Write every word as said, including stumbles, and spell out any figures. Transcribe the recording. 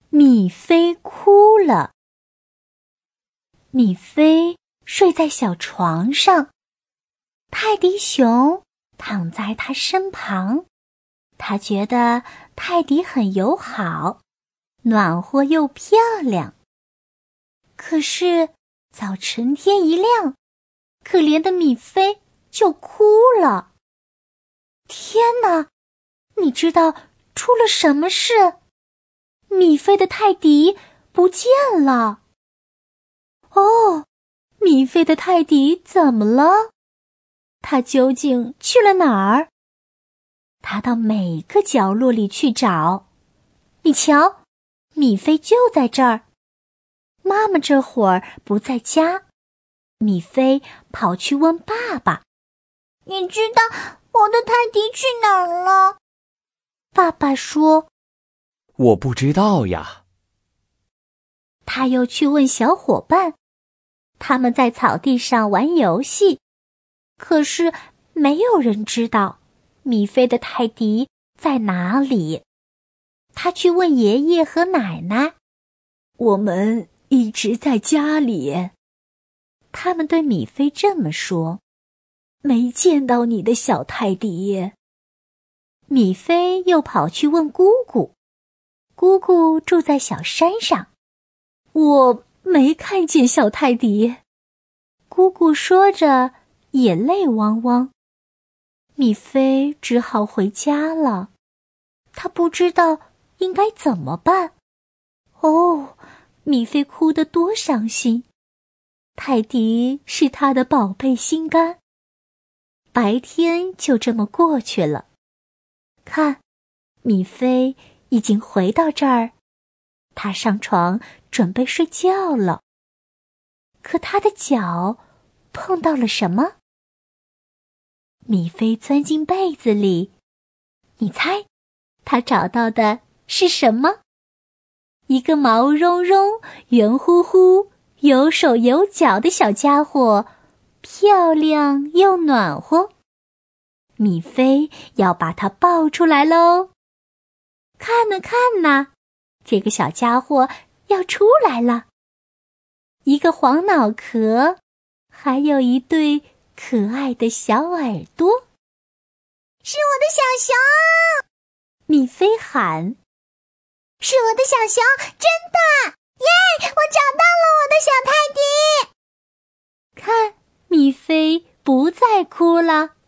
米菲哭了。米菲睡在小床上，泰迪熊躺在他身旁，他觉得泰迪很友好，暖和又漂亮。可是早晨天一亮，可怜的米菲就哭了。天哪，你知道出了什么事？米菲的泰迪不见了。哦，米菲的泰迪怎么了？他究竟去了哪儿？他到每个角落里去找。你瞧，米菲就在这儿。妈妈这会儿不在家，米菲跑去问爸爸： 你知道我的泰迪去哪儿了？ 爸爸说： 我不知道呀。 他又去问小伙伴，他们在草地上玩游戏，可是没有人知道米菲的泰迪在哪里。他去问爷爷和奶奶，我们一直在家里。他们对米菲这么说，没见到你的小泰迪。米菲又跑去问姑姑，姑姑住在小山上，我没看见小泰迪。姑姑说着也泪汪汪。米菲只好回家了，她不知道应该怎么办。哦，米菲哭得多伤心，泰迪是她的宝贝心肝。白天就这么过去了，看，米菲已经回到这儿，她上床准备睡觉了。可她的脚碰到了什么？米菲钻进被子里，你猜，她找到的是什么？一个毛茸茸、圆乎乎、有手有脚的小家伙，漂亮又暖和。米菲要把它抱出来喽！看呐看呐，这个小家伙要出来了。一个黄脑壳，还有一对可爱的小耳朵。 是我的小熊！ 米菲喊。 是我的小熊，真的！耶，我找到了我的小泰迪！ 看，米菲不再哭了。